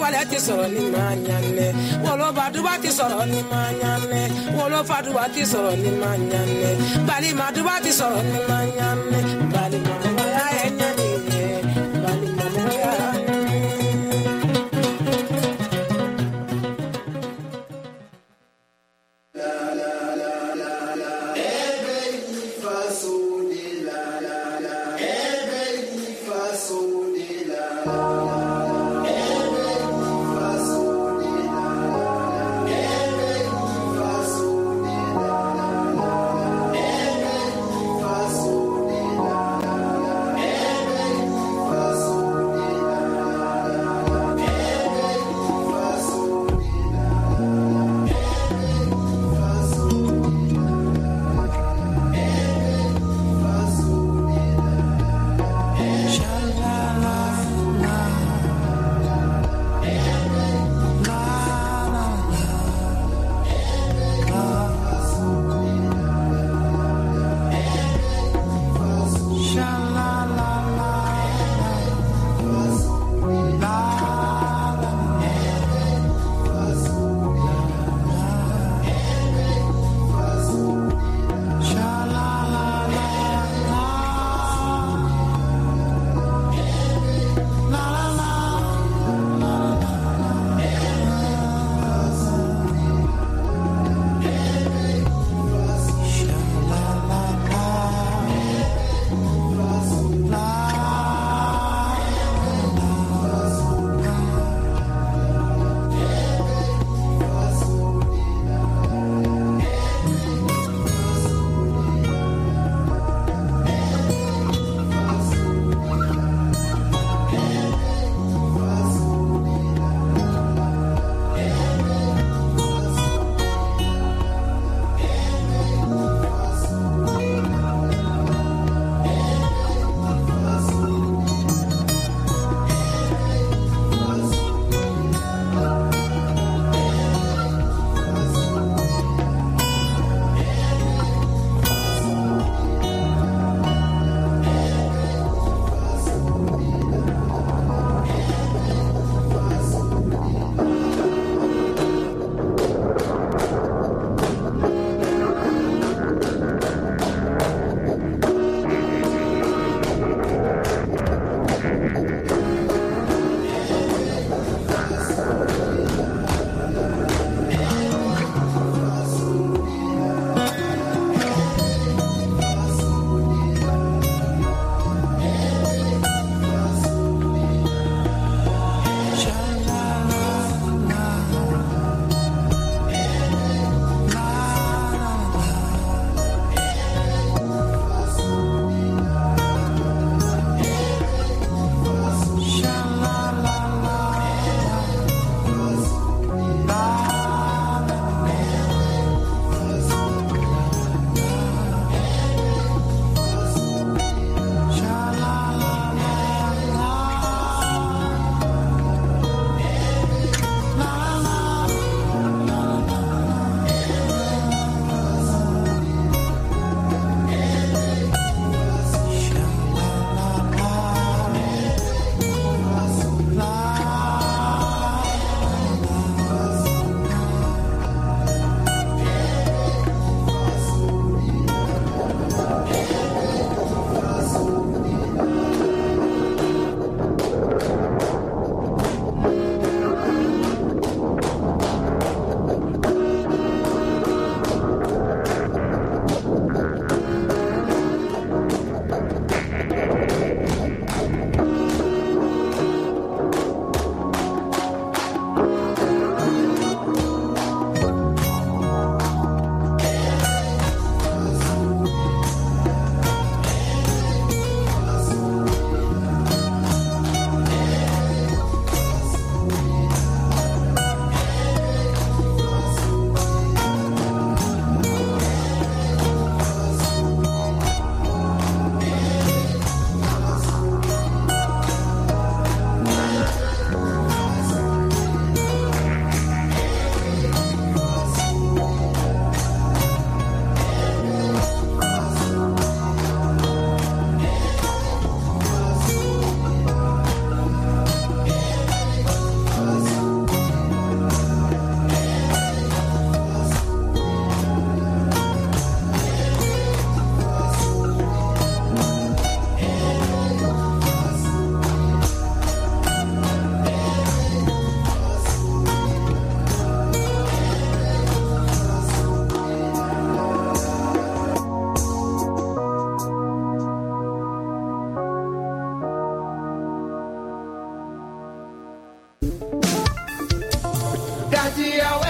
wale ti sọ̀rọ̀ ni manyane wolo baduba ti sọ̀rọ̀ ni manyane wolo faduba ti sọ̀rọ̀ ni manyane bali maduba ti sọ̀rọ̀ ni manyane bali mama ya enyani bali mama ya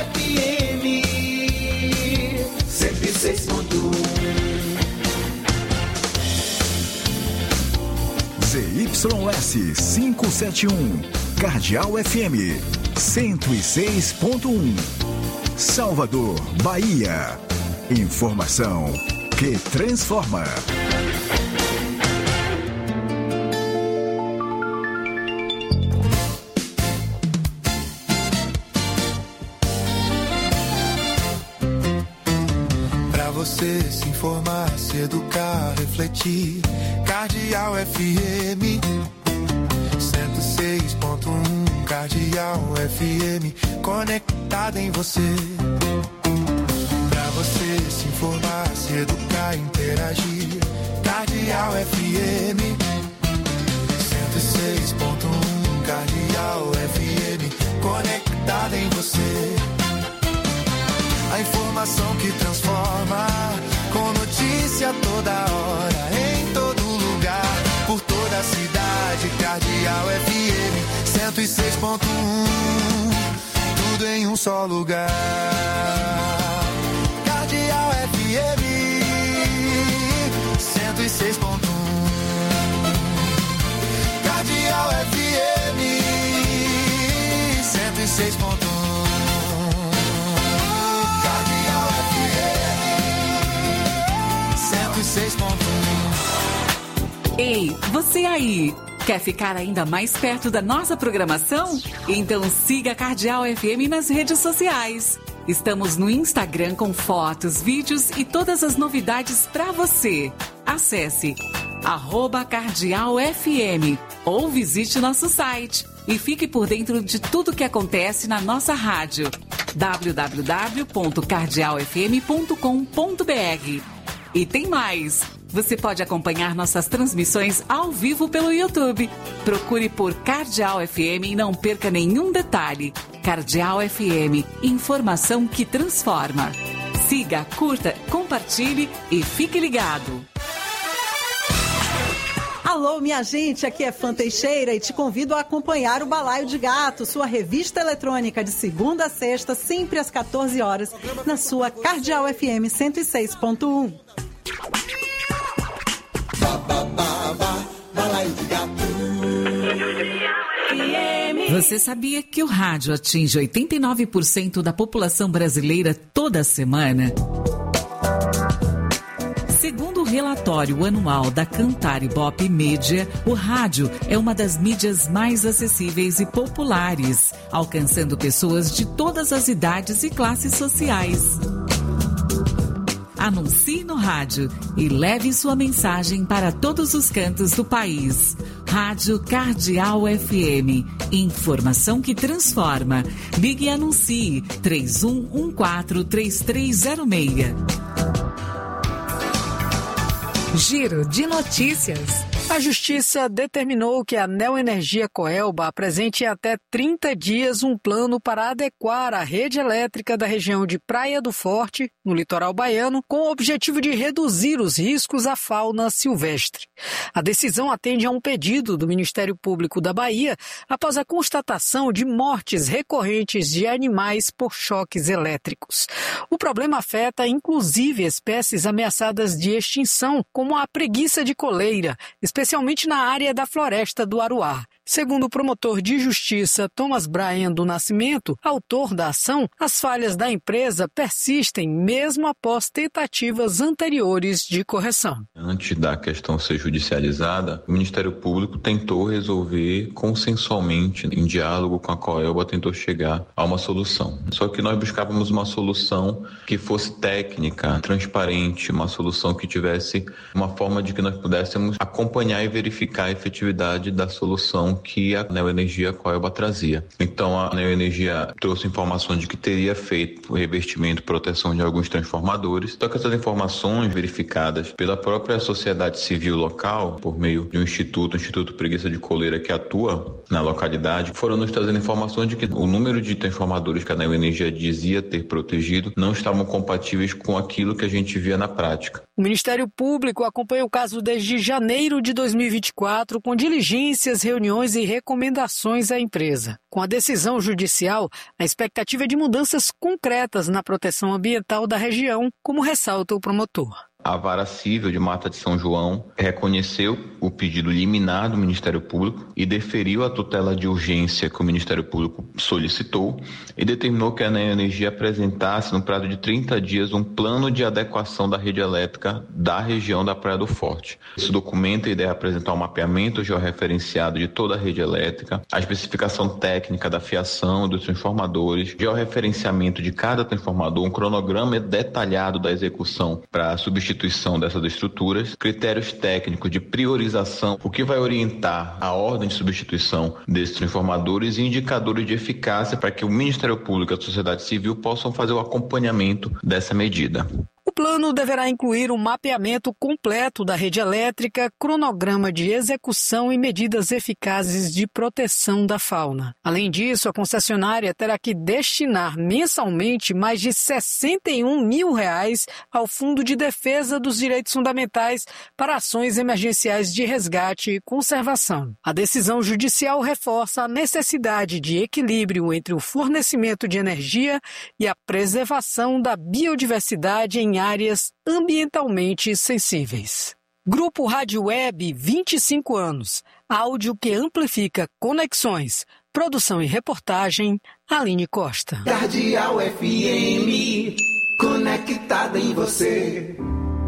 FM 106.1. ZYS 571, Cardeal FM 106.1, Salvador, Bahia. Informação que transforma. Pra você se informar, se educar, refletir. Cardeal FM 106.1, Cardeal FM, conectado em você. Pra você se informar, se educar, interagir. Cardeal FM 106.1, Cardeal FM, conectado em você. A informação que transforma, com notícia toda hora, em todo lugar, por toda a cidade. Cardeal FM 106.1, tudo em um só lugar. Cardeal FM 106.1, Cardeal FM 106.1. Ei, você aí, quer ficar ainda mais perto da nossa programação? Então siga a Cardeal FM nas redes sociais. Estamos no Instagram com fotos, vídeos e todas as novidades para você. Acesse @CardealFM ou visite nosso site e fique por dentro de tudo que acontece na nossa rádio. www.cardealfm.com.br. E tem mais! Você pode acompanhar nossas transmissões ao vivo pelo YouTube. Procure por Cardeal FM e não perca nenhum detalhe. Cardeal FM, informação que transforma. Siga, curta, compartilhe e fique ligado. Alô, minha gente, aqui é Fã Teixeira e te convido a acompanhar o Balaio de Gato, sua revista eletrônica de segunda a sexta, sempre às 14 horas, na sua Cardeal FM 106.1. Você sabia que o rádio atinge 89% da população brasileira toda semana? Segundo o relatório anual da Cantar Ibope Mídia, o rádio é uma das mídias mais acessíveis e populares, alcançando pessoas de todas as idades e classes sociais. Anuncie no rádio e leve sua mensagem para todos os cantos do país. Rádio Cardeal FM. Informação que transforma. Ligue e anuncie 3114-3306. Giro de notícias. A Justiça determinou que a Neoenergia Coelba apresente em até 30 dias um plano para adequar a rede elétrica da região de Praia do Forte, no litoral baiano, com o objetivo de reduzir os riscos à fauna silvestre. A decisão atende a um pedido do Ministério Público da Bahia após a constatação de mortes recorrentes de animais por choques elétricos. O problema afeta inclusive espécies ameaçadas de extinção, como a preguiça de coleira, especialmente na área da floresta do Aruá. Segundo o promotor de justiça Thomas Bryan do Nascimento, autor da ação, as falhas da empresa persistem mesmo após tentativas anteriores de correção. Antes da questão ser judicializada, o Ministério Público tentou resolver consensualmente, em diálogo com a Coelba, tentou chegar a uma solução. Só que nós buscávamos uma solução que fosse técnica, transparente, uma solução que tivesse uma forma de que nós pudéssemos acompanhar e verificar a efetividade da solução que a Neoenergia Coelba trazia. Então a Neoenergia trouxe informações de que teria feito o revestimento e proteção de alguns transformadores, só que essas informações verificadas pela própria sociedade civil local, por meio de um instituto, o Instituto Preguiça de Coleira, que atua na localidade foram nos trazendo informações de que o número de transformadores que a Neoenergia dizia ter protegido não estavam compatíveis com aquilo que a gente via na prática. O Ministério Público acompanha o caso desde janeiro de 2024, com diligências, reuniões e recomendações à empresa. Com a decisão judicial, a expectativa é de mudanças concretas na proteção ambiental da região, como ressalta o promotor. A Vara Civil de Mata de São João reconheceu o pedido liminar do Ministério Público e deferiu a tutela de urgência que o Ministério Público solicitou e determinou que a Neoenergia apresentasse, no prazo de 30 dias, um plano de adequação da rede elétrica da região da Praia do Forte. Esse documento deve apresentar um mapeamento georreferenciado de toda a rede elétrica, a especificação técnica da fiação dos transformadores, georreferenciamento de cada transformador, um cronograma detalhado da execução para a substituição dessas estruturas, critérios técnicos de priorização, o que vai orientar a ordem de substituição desses transformadores e indicadores de eficácia para que o Ministério Público e a sociedade civil possam fazer o acompanhamento dessa medida. O plano deverá incluir um mapeamento completo da rede elétrica, cronograma de execução e medidas eficazes de proteção da fauna. Além disso, a concessionária terá que destinar mensalmente mais de R$61 mil ao Fundo de Defesa dos Direitos Fundamentais para ações emergenciais de resgate e conservação. A decisão judicial reforça a necessidade de equilíbrio entre o fornecimento de energia e a preservação da biodiversidade em áreas ambientalmente sensíveis. Grupo Rádio Web, 25 anos. Áudio que amplifica conexões. Produção e reportagem, Aline Costa. Cardeal FM, conectada em você.